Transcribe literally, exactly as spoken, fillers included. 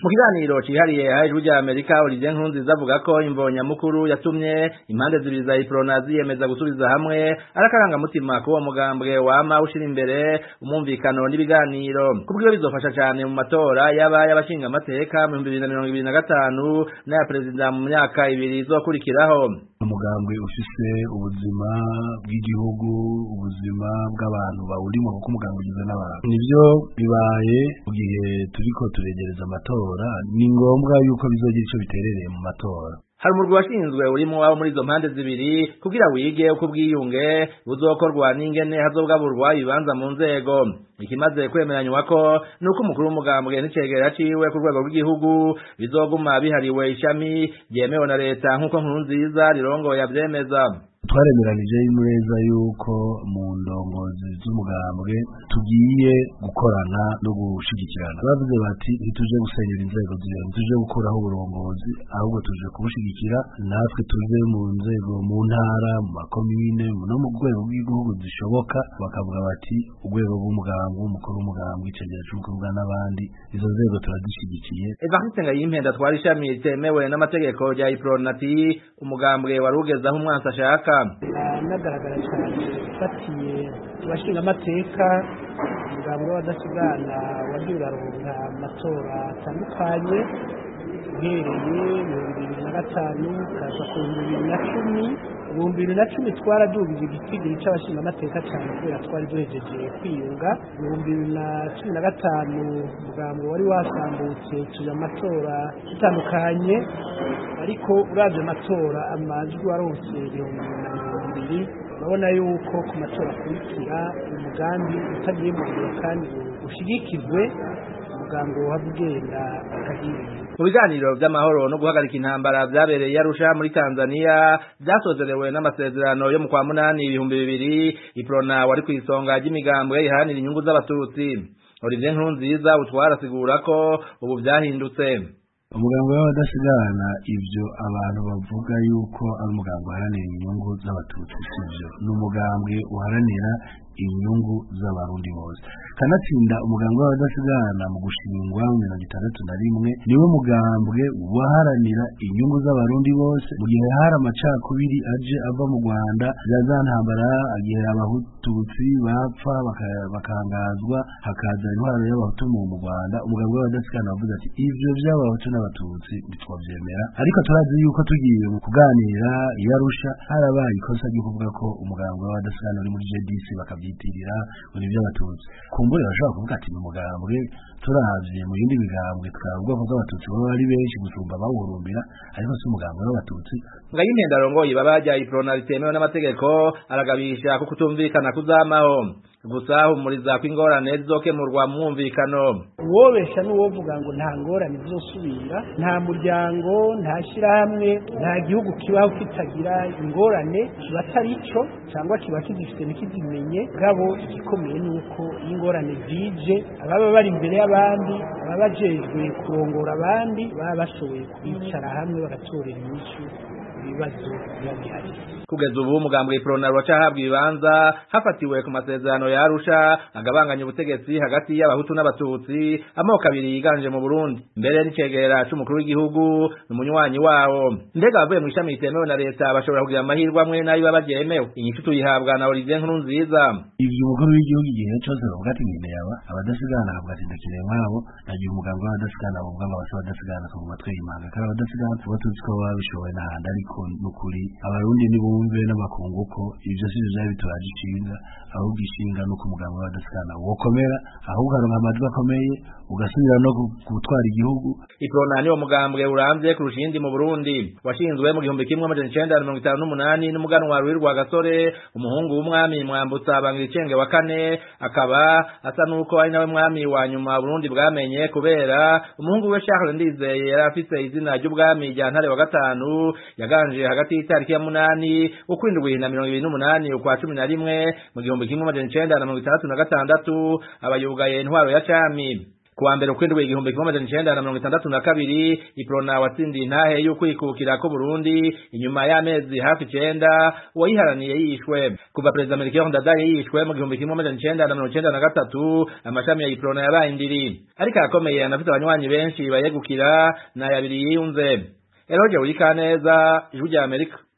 Mu kiganiro cihariye hejuru rya Amerika Olivier Nkurunziza avuga ko imvonya mukuru yatumye impande zibiri za Iprona ziyemeza gusubiza hamwe arakaranga mutima ko uwo mugambwe wama ushira imbere umumvikano n'ibiganiro kubwo bizofasha cyane mu matora yaba y'abashinga amateka mu bibiri na mirongo ibiri na gatanu na president mu myaka ibiri izokurikiraho. Umugambwe ufise ubuzima bw'igihugu, ubuzima bw'abantu bawurimo kuko umugambwe ugizwe n'abantu. Nivyo bibaye mu gihe turiko turegereza amatora, ni ngombwa yuko bizogira ico biterereye mu matora. Hari umurwi washinzwe urimo wabo muri izo mpande zibiri kugira wige uko bwiyunge buzokorwa n'ingene hazobwaburwa ibibanza mu nzego. Ikimaze kwemeranywa ko nuko umukuru w'umugambwe n'icegera ciwe ku rwego rw'igihugu bizoguma bihariwe ishami ryemewe na leta nk'uko Nkurunziza rirongoye avyemeza. Twaremeranije neza yuko mu ndongozi z'umugambwe tugiye gukorana no gushigikirana. Bavuze bati ntituje gusenyera inzego z'iyo, ntituje gukuraho uburongozi, ahubwo tuje kubushigikira, natwe tuje mu nzego mu ntara, mu makomine no mu rwego rw'igihugu zishoboka. Bakavuga bati urwego rw'umugambwe, umukuru w'umugambwe, icegera c'umukuru n'abandi, izo nzego turazishigikiye. Evariste Ngayimpe twari ishami ritemewe n'amategeko rya Iprona ati umugambwe warugezaho umwansi ashaka. Nagaragara cyane fatiye abashinga amateka umugambwe w'abadasigana wagiye uraronka amatora atandukanye uhereye mu bibiri na gatanu kaza ku bibiri na cumi mu bibiri na cumi twaradugije igitigiri c'abashinga amateka cyane kubera twari duhejeje kwiyunga. Mu bibiri na cumi na gatanu umugambwe wari wasambutse tuja amatora tutandukanye, ariko uravye amatora amajwi waronse ibihumbi na mirongo ibiri. Urabona yuko ku matora akurikira umugambi utagiye mu gihe kandi ushigikirwe umugambi wohava ugenda akahirira. Mu biganiro vy'amahoro no guhagarika intambara vyabereye Arusha muri Tanzania vyasozerewe n'amasezerano yo mu kwa munani ibihumbi bibiri, Iprona wari kw'isonga ry'imigambwe iharanira inyungu z'abatutsi. Olivier Nkurunziza utwara asigura ko ubu vyahindutse. Umugambwe w'abadasigana ivyo abantu bavuga yuko ari umugambwe uharanira inyungu z'abatutsi sivyo, ni umugambwe uharanira inyungu z'abarundi bose. Kanatsinda umugambwe w'abadasigana mu gushingwa mu mirongo itandatu na rimwe niwe mugambwe waharanira inyungu z'abarundi bose mu gihe hari amacakubiri aje ava mu Rwanda za ntambara, agihe abahututsi bapfa bakangazwa hakaza intwaro y'abahutu mu Rwanda. Umugambwe w'abadasigana wavuze ati ivyo vy'abahutu n'abatutsi ntitwavyemera, ariko turazi yuko tugiye mu kuganira i Arusha harabaye ikosa ryo kuvuga ko umugambwe w'abadasigana uri muri J D C bakavyitirira ngo ni vy'abatutsi. Kumbure bashobora kuvuga ati ni umugambwe turavye mu yindi migambwe twavuga ko abatutsi baba ari benshi gusumba bawurumbira, ariko si umugambwe w'abatutsi. Ngayimpe ndarongoye babaja Iprona ritemewe n'amategeko aragabisha ko kutumvikana kuzamaho, gusa humuriza ko ingorane zizokemurwa mu mwumvikano. Uwobesha n'uwovuga ngo nta ngorane zizosubira, nta muryango, nta shirahamwe, nta gihugu kibaho kitagira ingorane, kiba atari ico cyangwa kiba kizifite ntikizimenye. Gabo igikomeye nuko ingorane zije ababa bari imbere y'abandi, ababa bajejwe kurongora abandi, baba bashoboye kwicara hamwe bagatorera inyishu ibibazo biba bihari. Kugeza ubu umugambwe Iprona uracahabwa ibibanza hafatiwe ku masezerano ya Arusha agabanganya ubutegetsi hagati y'abahutu n'abatutsi, amoko abiri yiganje mu Burundi. Mbere n'icegera c'umukuru w'igihugu n'umunywanyi wawo. Ndega avuye mu ishami ritemewe na leta bashobora kugira amahirwe amwe nayo baba byemewe. Inyishu tuyihabwa na Olivier Nkurunziza. Ivyo umukuru w'igihugu igihe cyose bavuga ati ngene yaba abadasigana avuga ati ndakire mwabo, nagiye umugambwe w'abadasigana bavuga ngo abasaba abadasigana ko batwe imanga kandi abadasigana abatutsi ko babishoboye n'ahandi, ariko n'ukuri abarundi ni bumve n'abakungu ko ivyo sivyo vyari bituraje ishinga, ahubwo ishinga nuko umugambwe w'abadasigana wokomera, ahubwo aronka amajwi akomeye ugasubira no gutwara igihugu. Iprona ni wo mugambwe uramvye kurusha iyindi mu Burundi, washinzwe mu gihumbi kimwe amajana icenda na mirongo itanu n'umunani n'umuganwa Ruri Rwagasore, umuhungu w'umwami Mwambutsa Bangiricenge wa kane, akaba asa nuko ari nawe mwami wa nyuma Burundi bwamenye kubera umuhungu we Charles Ndizeye yari afise izina ry'ubwami rya Ntare wa gatanu, yaganje hagati y'itariki ya munani ukwindwi na mirongo ibiri n'umunani ukwa cumi na rimwe mu gihumbi kimwe amajana icenda na mirongo itandatu na gatandatu abayugaye intwaro ya cami. kuwa mbere ukwindwi igihumbi kimwe amajana icenda na mirongo itandatu na kabiri Iprona watsindiye intahe y'ukwikukira ko Burundi inyuma y'amezi hafi icenda uwayiharaniye yishwe kuva perezida Melchior Ndadaye yishwe mu gihumbi kimwe amajana icenda na mirongo icenda na gatatu amashami ya Iprona yabaye indiri ariko arakomeye anafite abanywanyi benshi bayegukira na yabiri yiyunze Eroje Urikaneza Ijwi rya Amerika